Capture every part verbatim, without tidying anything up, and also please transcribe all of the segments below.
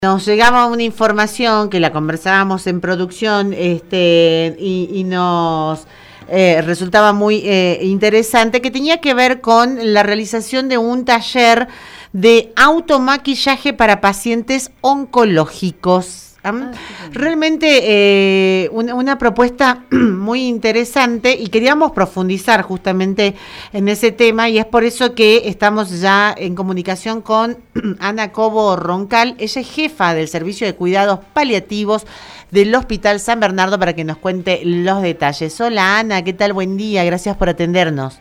Nos llegaba una información que la conversábamos en producción este, y, y nos eh, resultaba muy eh, interesante, que tenía que ver con la realización de un taller de automaquillaje para pacientes oncológicos. ¿Ah? Realmente eh, una, una propuesta muy interesante y queríamos profundizar justamente en ese tema, y es por eso que estamos ya en comunicación con Ana Cobo Roncal. Ella es jefa del Servicio de Cuidados Paliativos del Hospital San Bernardo, para que nos cuente los detalles. Hola Ana, ¿qué tal? Buen día, gracias por atendernos.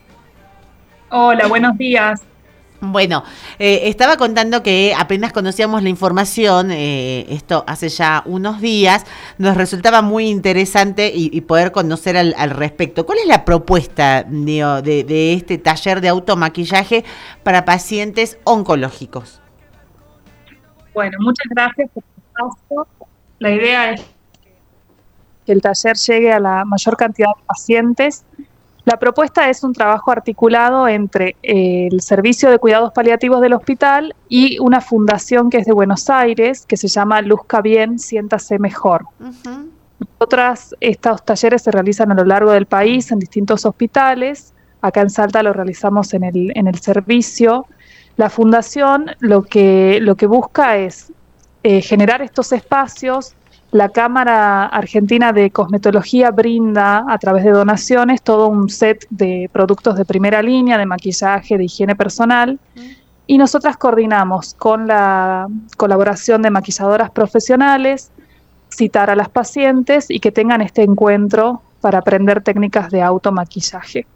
Hola, buenos días. Bueno, eh, estaba contando que apenas conocíamos la información, eh, esto hace ya unos días, nos resultaba muy interesante y, y poder conocer al, al respecto. ¿Cuál es la propuesta digo, de, de este taller de automaquillaje para pacientes oncológicos? Bueno, muchas gracias por tu espacio. La idea es que el taller llegue a la mayor cantidad de pacientes. La propuesta es un trabajo articulado entre eh, el Servicio de Cuidados Paliativos del hospital y una fundación que es de Buenos Aires, que se llama Luzca Bien, Siéntase Mejor. Uh-huh. Nosotras, estos talleres se realizan a lo largo del país en distintos hospitales. Acá en Salta lo realizamos en el, en el servicio. La fundación lo que, lo que busca es eh, generar estos espacios. La Cámara Argentina de Cosmetología brinda a través de donaciones todo un set de productos de primera línea, de maquillaje, de higiene personal, mm. y nosotras coordinamos con la colaboración de maquilladoras profesionales, citar a las pacientes y que tengan este encuentro para aprender técnicas de automaquillaje.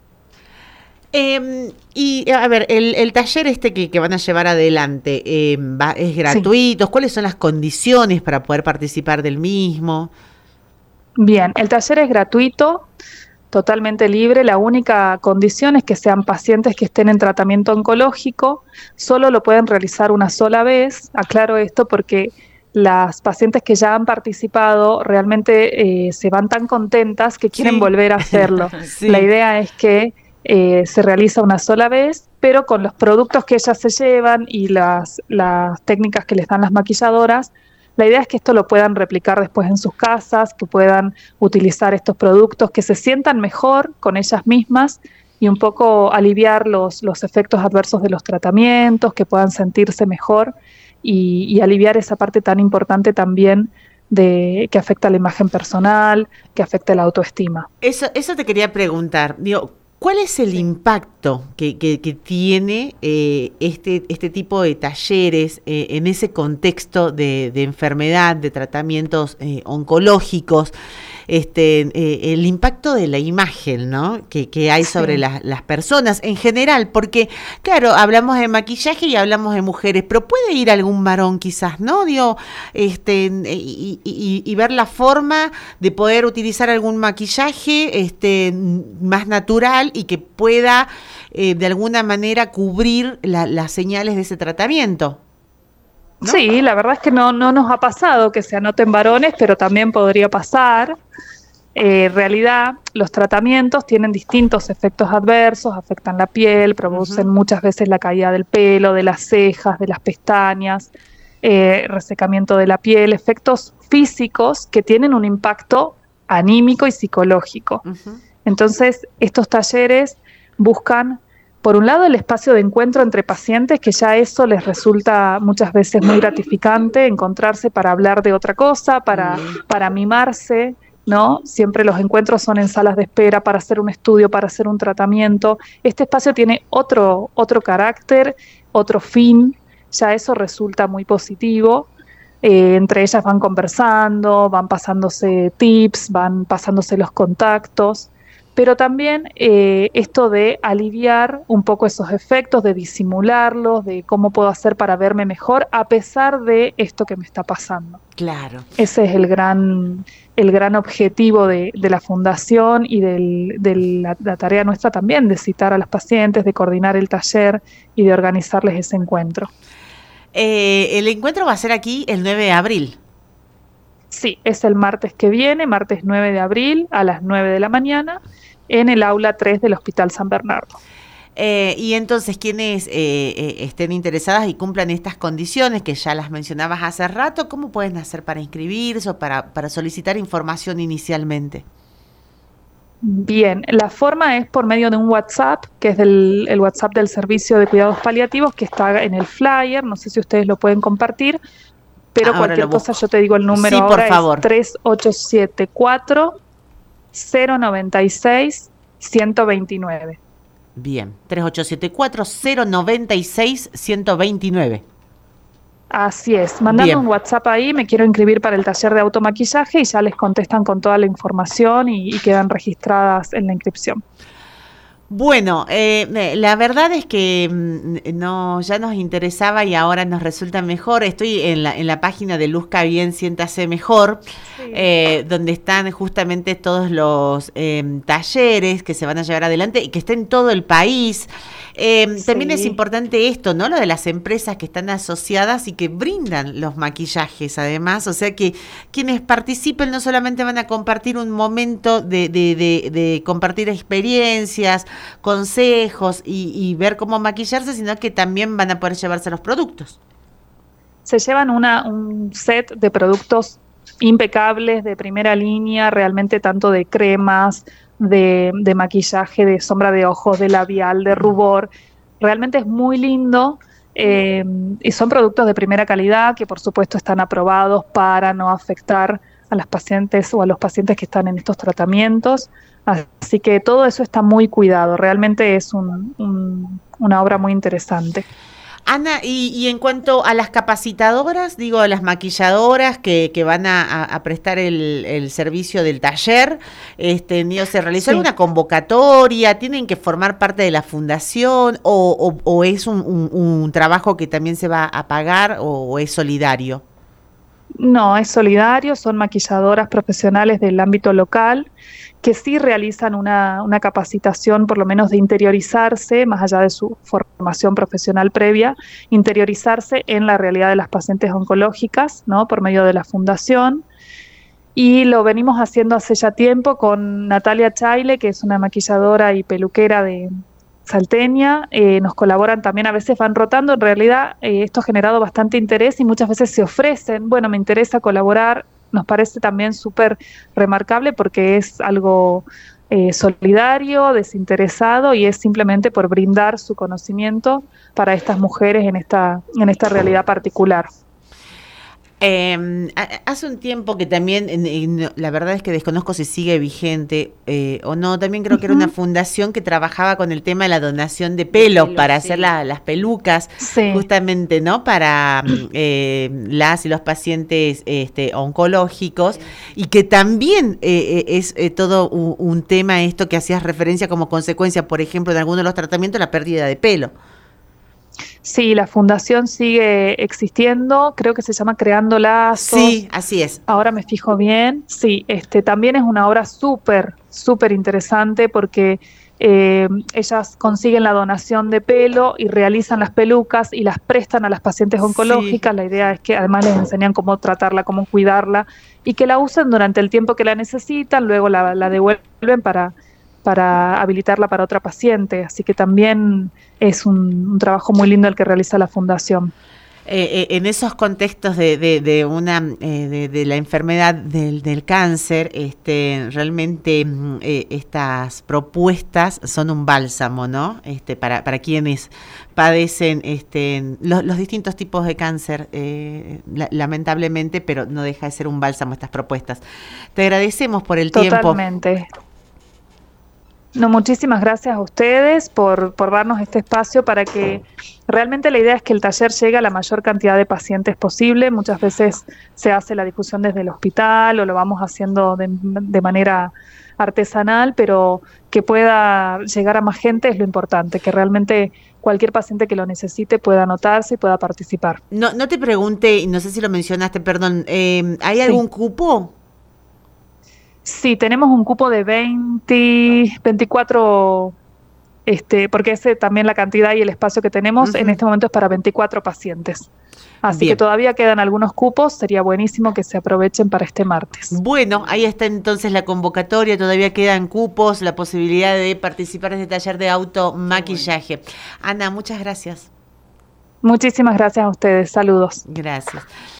Eh, y a ver, el, el taller este que, que van a llevar adelante, eh, va, ¿es gratuito? Sí. ¿Cuáles son las condiciones para poder participar del mismo? Bien, el taller es gratuito, totalmente libre. La única condición es que sean pacientes que estén en tratamiento oncológico. Solo lo pueden realizar una sola vez. Aclaro esto porque las pacientes que ya han participado realmente eh, se van tan contentas que quieren sí. volver a hacerlo. Sí. La idea es que Eh, se realiza una sola vez, pero con los productos que ellas se llevan y las, las técnicas que les dan las maquilladoras, la idea es que esto lo puedan replicar después en sus casas, que puedan utilizar estos productos, que se sientan mejor con ellas mismas y un poco aliviar los, los efectos adversos de los tratamientos, que puedan sentirse mejor y, y aliviar esa parte tan importante también de que afecta la imagen personal, que afecta la autoestima. Eso, eso te quería preguntar, digo, ¿cuál es el impacto que, que, que tiene eh, este, este tipo de talleres eh, en ese contexto de, de enfermedad, de tratamientos eh, oncológicos? Este, eh, el impacto de la imagen, ¿no? que, que hay sobre sí. las, las personas en general, porque, claro, hablamos de maquillaje y hablamos de mujeres, pero puede ir algún varón quizás, ¿no? Digo, este, y, y, y ver la forma de poder utilizar algún maquillaje este, más natural y que pueda eh, de alguna manera cubrir la, las señales de ese tratamiento. ¿No? Sí, la verdad es que no, no nos ha pasado que se anoten varones, pero también podría pasar. Eh, en realidad, los tratamientos tienen distintos efectos adversos, afectan la piel, producen uh-huh. muchas veces la caída del pelo, de las cejas, de las pestañas, eh, resecamiento de la piel, efectos físicos que tienen un impacto anímico y psicológico. Uh-huh. Entonces, estos talleres buscan, por un lado, el espacio de encuentro entre pacientes, que ya eso les resulta muchas veces muy gratificante, encontrarse para hablar de otra cosa, para, para mimarse, ¿no? Siempre los encuentros son en salas de espera para hacer un estudio, para hacer un tratamiento. Este espacio tiene otro, otro carácter, otro fin, ya eso resulta muy positivo. Eh, entre ellas van conversando, van pasándose tips, van pasándose los contactos. Pero también eh, esto de aliviar un poco esos efectos, de disimularlos, de cómo puedo hacer para verme mejor a pesar de esto que me está pasando. Claro. Ese es el gran, el gran objetivo de, de la fundación y del, de la, la tarea nuestra también, de citar a las pacientes, de coordinar el taller y de organizarles ese encuentro. Eh, el encuentro va a ser aquí el nueve de abril. Sí, es el martes que viene, martes nueve de abril a las nueve de la mañana, en el aula tres del Hospital San Bernardo. Eh, y entonces quienes eh, eh, estén interesadas y cumplan estas condiciones que ya las mencionabas hace rato, ¿cómo pueden hacer para inscribirse o para, para solicitar información inicialmente? Bien, la forma es por medio de un WhatsApp, que es del, el WhatsApp del Servicio de Cuidados Paliativos, que está en el flyer, no sé si ustedes lo pueden compartir, pero Ahora cualquier lo cosa busco. yo te digo el número Sí, por ahora, favor. es tres ocho siete cuatro, cero nueve seis, uno cero dos nueve. Bien, tres ocho siete cuatro, cero nueve seis, uno cero dos nueve. Así es, mandando Bien. un WhatsApp ahí, me quiero inscribir para el taller de automaquillaje y ya les contestan con toda la información y, y quedan registradas en la inscripción. Bueno, eh, la verdad es que mm, no, ya nos interesaba y ahora nos resulta mejor. Estoy en la, en la página de Luzca Bien, Siéntase Mejor, Sí. eh, donde están justamente todos los eh, talleres que se van a llevar adelante y que está en todo el país. Eh, Sí. También es importante esto, ¿no? Lo de las empresas que están asociadas y que brindan los maquillajes, además. O sea que quienes participen no solamente van a compartir un momento de, de, de, de compartir experiencias, consejos y, y ver cómo maquillarse, sino que también van a poder llevarse los productos. Se llevan una, un set de productos impecables, de primera línea, realmente tanto de cremas, de, de maquillaje, de sombra de ojos, de labial, de rubor. Realmente es muy lindo eh, y son productos de primera calidad que por supuesto están aprobados para no afectar a las pacientes o a los pacientes que están en estos tratamientos. Así que todo eso está muy cuidado. Realmente es un, un, una obra muy interesante. Ana, y, y en cuanto a las capacitadoras, digo, a las maquilladoras que, que van a, a, a prestar el, el servicio del taller, este, digo, ¿se realizó Sí. alguna convocatoria? ¿Tienen que formar parte de la fundación? ¿O, o, o es un, un, un trabajo que también se va a pagar o, o es solidario? No, es solidario, son maquilladoras profesionales del ámbito local que sí realizan una, una capacitación, por lo menos de interiorizarse, más allá de su formación profesional previa, interiorizarse en la realidad de las pacientes oncológicas, ¿no? Por medio de la fundación. Y lo venimos haciendo hace ya tiempo con Natalia Chaile, que es una maquilladora y peluquera de salteña, eh, nos colaboran también, a veces van rotando, en realidad eh, esto ha generado bastante interés y muchas veces se ofrecen, bueno, me interesa colaborar, nos parece también súper remarcable porque es algo eh, solidario, desinteresado y es simplemente por brindar su conocimiento para estas mujeres en esta, en esta realidad particular. Eh, hace un tiempo que también, en, en, la verdad es que desconozco si sigue vigente eh, o no, también creo uh-huh. que era una fundación que trabajaba con el tema de la donación de pelo, pelo para sí. hacer la, las pelucas, sí. justamente, ¿no? Para eh, las y los pacientes este, oncológicos, sí. y que también eh, es eh, todo un, un tema esto que hacías referencia como consecuencia, por ejemplo, de alguno de los tratamientos, la pérdida de pelo. Sí, la fundación sigue existiendo, creo que se llama Creando Lazos. Sí, así es. Ahora me fijo bien. Sí, este también es una obra súper, súper interesante porque eh, ellas consiguen la donación de pelo y realizan las pelucas y las prestan a las pacientes oncológicas. Sí. La idea es que además les enseñan cómo tratarla, cómo cuidarla y que la usen durante el tiempo que la necesitan, luego la, la devuelven para... para habilitarla para otra paciente, así que también es un, un trabajo muy lindo el que realiza la fundación. Eh, eh, en esos contextos de, de, de una eh, de, de la enfermedad del, del cáncer, este, realmente eh, estas propuestas son un bálsamo, ¿no? Este, para, para quienes padecen este, los, los distintos tipos de cáncer, eh, la, lamentablemente, pero no deja de ser un bálsamo estas propuestas. Te agradecemos por el Totalmente. tiempo. Totalmente. No, muchísimas gracias a ustedes por, por darnos este espacio para que realmente la idea es que el taller llegue a la mayor cantidad de pacientes posible. Muchas veces se hace la difusión desde el hospital o lo vamos haciendo de, de manera artesanal, pero que pueda llegar a más gente es lo importante, que realmente cualquier paciente que lo necesite pueda anotarse y pueda participar. No, no te pregunté, no sé si lo mencionaste, perdón, eh, ¿hay sí. algún cupo? Sí, tenemos un cupo de veinte, veinticuatro este, porque ese también la cantidad y el espacio que tenemos uh-huh. en este momento es para veinticuatro pacientes. Así Bien. que todavía quedan algunos cupos, sería buenísimo que se aprovechen para este martes. Bueno, ahí está entonces la convocatoria, todavía quedan cupos, la posibilidad de participar en este taller de automaquillaje. Bueno. Ana, muchas gracias. Muchísimas gracias a ustedes, saludos. Gracias.